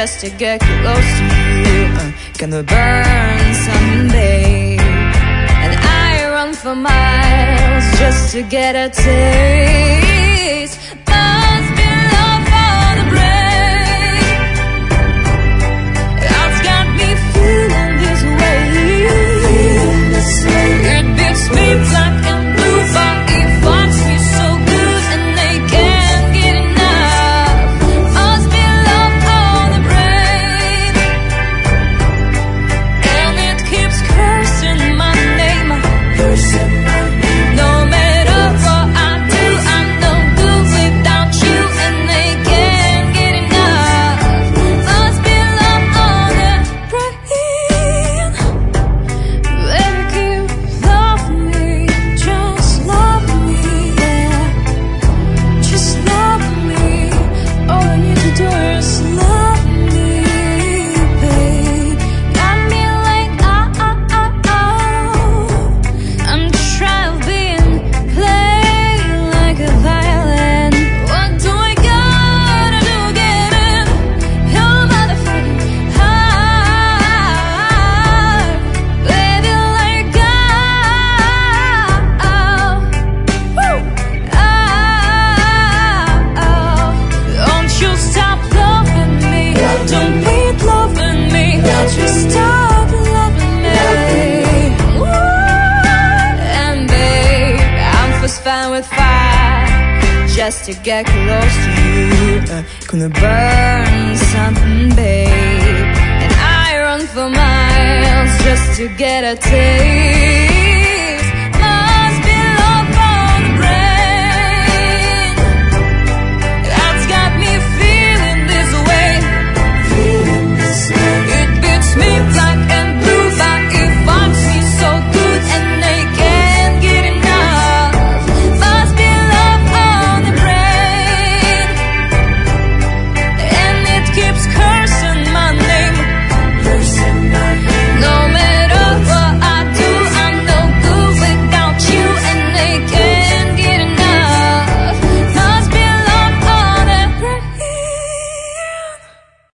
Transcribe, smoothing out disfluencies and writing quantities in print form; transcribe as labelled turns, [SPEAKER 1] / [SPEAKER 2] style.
[SPEAKER 1] just to get close to you. Gonna burn someday. And I run for miles just to get a taste. Must be love for the brave. That's got me feeling this way. It beats me black and blue, but it wants me so good, and they can't get enough. Must be love for the brave. And it keeps cursing my name. No matter what I do, I'm no good without you, and they can't get enough. Must be love for the brave. Baby, keep loving me, just love me, yeah. Just love me. All I need to do is love me, babe. Got me like I'm traveling, play like a violin. What do I gotta do to get in your motherfucking heart? Baby, let go. Don't you stop loving me. Don't keep loving me. Just stop loving me. And babe, I'm first fine with fire just to get close to you. Gonna burn something, babe. And I run for miles just to get a taste.